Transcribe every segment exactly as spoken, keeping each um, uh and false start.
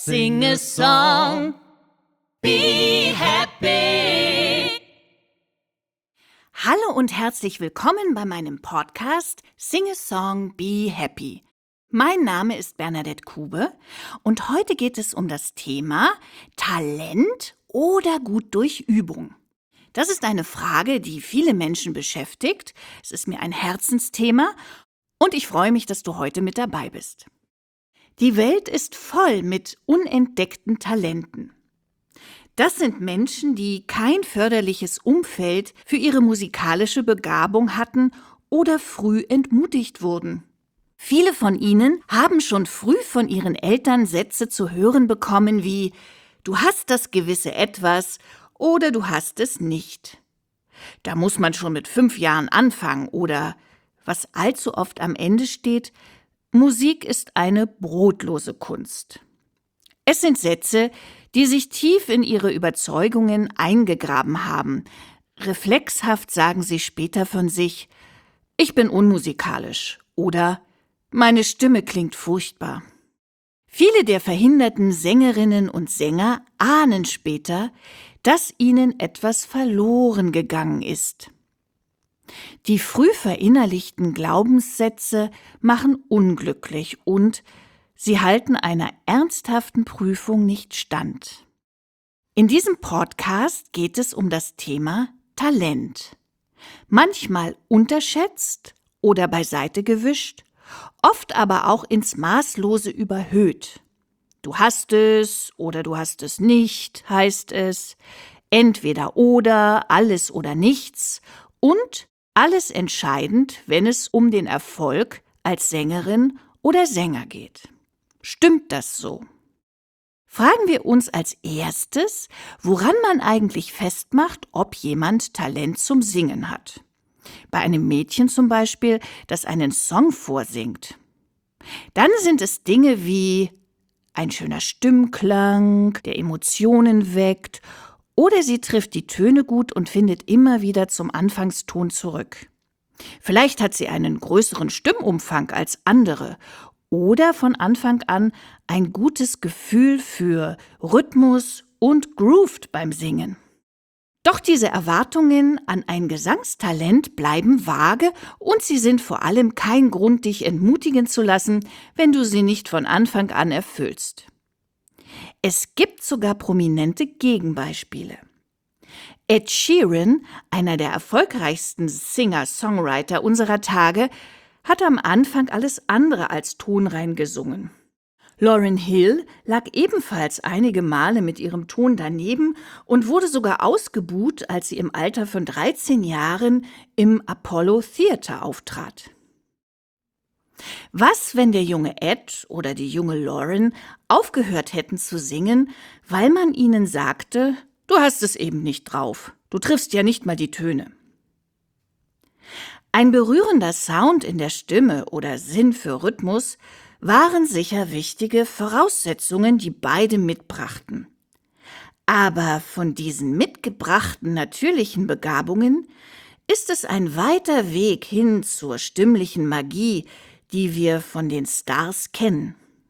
Sing a song, be happy. Hallo und herzlich willkommen bei meinem Podcast Sing a Song, be happy. Mein Name ist Bernadette Kube und heute geht es um das Thema Talent oder gut durch Übung. Das ist eine Frage, die viele Menschen beschäftigt. Es ist mir ein Herzensthema und ich freue mich, dass du heute mit dabei bist. Die Welt ist voll mit unentdeckten Talenten. Das sind Menschen, die kein förderliches Umfeld für ihre musikalische Begabung hatten oder früh entmutigt wurden. Viele von ihnen haben schon früh von ihren Eltern Sätze zu hören bekommen wie »Du hast das gewisse Etwas« oder »Du hast es nicht«. Da muss man schon mit fünf Jahren anfangen oder, was allzu oft am Ende steht, Musik ist eine brotlose Kunst. Es sind Sätze, die sich tief in ihre Überzeugungen eingegraben haben. Reflexhaft sagen sie später von sich, ich bin unmusikalisch oder meine Stimme klingt furchtbar. Viele der verhinderten Sängerinnen und Sänger ahnen später, dass ihnen etwas verloren gegangen ist. Die früh verinnerlichten Glaubenssätze machen unglücklich und sie halten einer ernsthaften Prüfung nicht stand. In diesem Podcast geht es um das Thema Talent. Manchmal unterschätzt oder beiseite gewischt, oft aber auch ins Maßlose überhöht. Du hast es oder du hast es nicht, heißt es. Entweder oder, alles oder nichts und alles entscheidend, wenn es um den Erfolg als Sängerin oder Sänger geht. Stimmt das so? Fragen wir uns als erstes, woran man eigentlich festmacht, ob jemand Talent zum Singen hat. Bei einem Mädchen zum Beispiel, das einen Song vorsingt. Dann sind es Dinge wie ein schöner Stimmklang, der Emotionen weckt, oder sie trifft die Töne gut und findet immer wieder zum Anfangston zurück. Vielleicht hat sie einen größeren Stimmumfang als andere oder von Anfang an ein gutes Gefühl für Rhythmus und Groove beim Singen. Doch diese Erwartungen an ein Gesangstalent bleiben vage und sie sind vor allem kein Grund, dich entmutigen zu lassen, wenn du sie nicht von Anfang an erfüllst. Es gibt sogar prominente Gegenbeispiele. Ed Sheeran, einer der erfolgreichsten Singer-Songwriter unserer Tage, hat am Anfang alles andere als tonrein gesungen. Lauryn Hill lag ebenfalls einige Male mit ihrem Ton daneben und wurde sogar ausgebuht, als sie im Alter von dreizehn Jahren im Apollo Theater auftrat. Was, wenn der junge Ed oder die junge Lauryn aufgehört hätten zu singen, weil man ihnen sagte, du hast es eben nicht drauf, du triffst ja nicht mal die Töne. Ein berührender Sound in der Stimme oder Sinn für Rhythmus waren sicher wichtige Voraussetzungen, die beide mitbrachten. Aber von diesen mitgebrachten natürlichen Begabungen ist es ein weiter Weg hin zur stimmlichen Magie, die wir von den Stars kennen.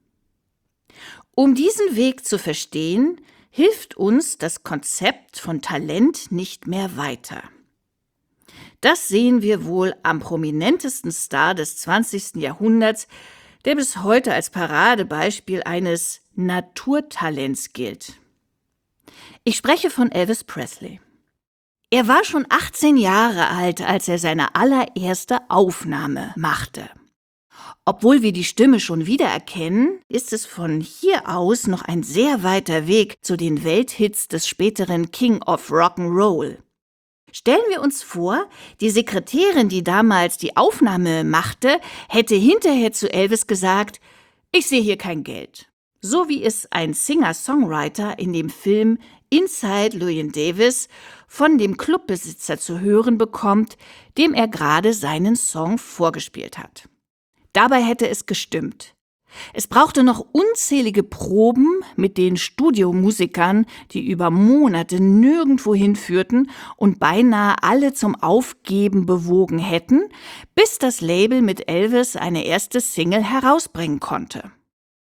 Um diesen Weg zu verstehen, hilft uns das Konzept von Talent nicht mehr weiter. Das sehen wir wohl am prominentesten Star des zwanzigsten Jahrhunderts, der bis heute als Paradebeispiel eines Naturtalents gilt. Ich spreche von Elvis Presley. Er war schon achtzehn Jahre alt, als er seine allererste Aufnahme machte. Obwohl wir die Stimme schon wiedererkennen, ist es von hier aus noch ein sehr weiter Weg zu den Welthits des späteren King of Rock'n'Roll. Stellen wir uns vor, die Sekretärin, die damals die Aufnahme machte, hätte hinterher zu Elvis gesagt, ich sehe hier kein Geld. So wie es ein Singer-Songwriter in dem Film Inside Llewyn Davis von dem Clubbesitzer zu hören bekommt, dem er gerade seinen Song vorgespielt hat. Dabei hätte es gestimmt. Es brauchte noch unzählige Proben mit den Studiomusikern, die über Monate nirgendwo hinführten und beinahe alle zum Aufgeben bewogen hätten, bis das Label mit Elvis eine erste Single herausbringen konnte.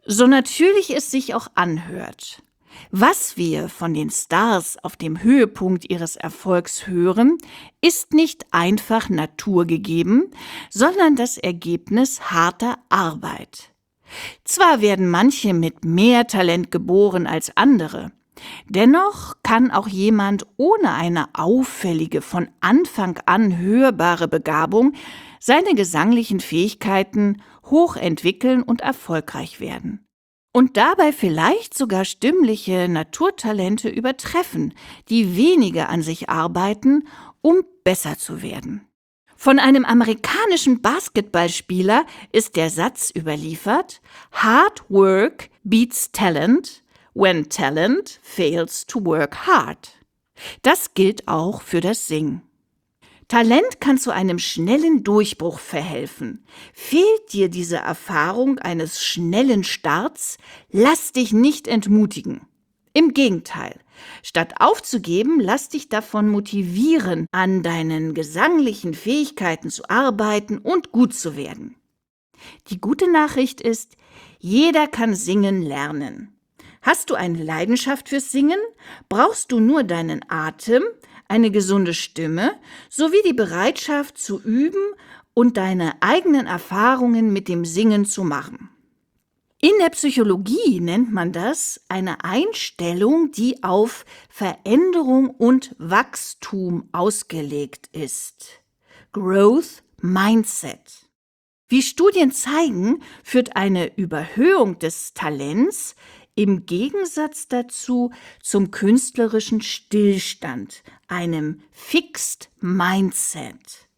So natürlich es sich auch anhört. Was wir von den Stars auf dem Höhepunkt ihres Erfolgs hören, ist nicht einfach naturgegeben, sondern das Ergebnis harter Arbeit. Zwar werden manche mit mehr Talent geboren als andere, dennoch kann auch jemand ohne eine auffällige, von Anfang an hörbare Begabung seine gesanglichen Fähigkeiten hoch entwickeln und erfolgreich werden. Und dabei vielleicht sogar stimmliche Naturtalente übertreffen, die weniger an sich arbeiten, um besser zu werden. Von einem amerikanischen Basketballspieler ist der Satz überliefert: Hard work beats talent when talent fails to work hard. Das gilt auch für das Singen. Talent kann zu einem schnellen Durchbruch verhelfen. Fehlt dir diese Erfahrung eines schnellen Starts, lass dich nicht entmutigen. Im Gegenteil, statt aufzugeben, lass dich davon motivieren, an deinen gesanglichen Fähigkeiten zu arbeiten und gut zu werden. Die gute Nachricht ist, jeder kann singen lernen. Hast du eine Leidenschaft fürs Singen, brauchst du nur deinen Atem, eine gesunde Stimme sowie die Bereitschaft zu üben und deine eigenen Erfahrungen mit dem Singen zu machen. In der Psychologie nennt man das eine Einstellung, die auf Veränderung und Wachstum ausgelegt ist. Growth Mindset. Wie Studien zeigen, führt eine Überhöhung des Talents im Gegensatz dazu zum künstlerischen Stillstand, einem Fixed Mindset.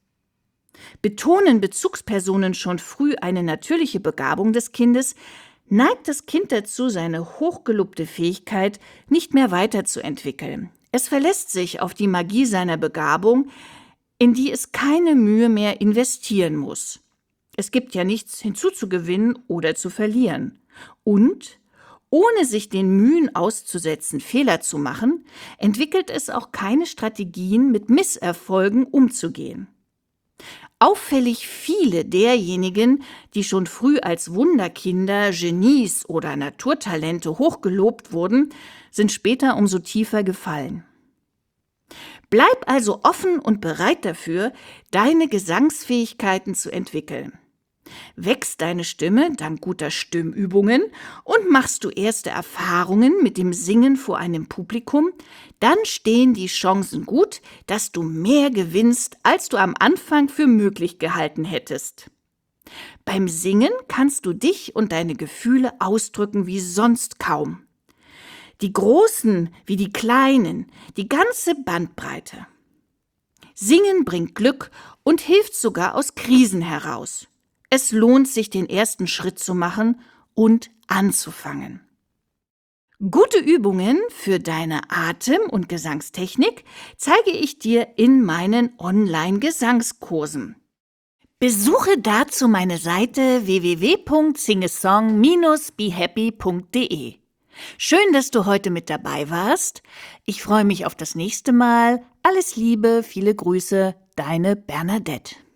Betonen Bezugspersonen schon früh eine natürliche Begabung des Kindes, neigt das Kind dazu, seine hochgelobte Fähigkeit nicht mehr weiterzuentwickeln. Es verlässt sich auf die Magie seiner Begabung, in die es keine Mühe mehr investieren muss. Es gibt ja nichts hinzuzugewinnen oder zu verlieren. Und ohne sich den Mühen auszusetzen, Fehler zu machen, entwickelt es auch keine Strategien, mit Misserfolgen umzugehen. Auffällig viele derjenigen, die schon früh als Wunderkinder, Genies oder Naturtalente hochgelobt wurden, sind später umso tiefer gefallen. Bleib also offen und bereit dafür, deine Gesangsfähigkeiten zu entwickeln. Wächst deine Stimme dank guter Stimmübungen und machst du erste Erfahrungen mit dem Singen vor einem Publikum, dann stehen die Chancen gut, dass du mehr gewinnst, als du am Anfang für möglich gehalten hättest. Beim Singen kannst du dich und deine Gefühle ausdrücken wie sonst kaum. Die Großen wie die Kleinen, die ganze Bandbreite. Singen bringt Glück und hilft sogar aus Krisen heraus. Es lohnt sich, den ersten Schritt zu machen und anzufangen. Gute Übungen für deine Atem- und Gesangstechnik zeige ich dir in meinen Online-Gesangskursen. Besuche dazu meine Seite w w w punkt singesong Bindestrich be happy punkt d e. Schön, dass du heute mit dabei warst. Ich freue mich auf das nächste Mal. Alles Liebe, viele Grüße, deine Bernadette.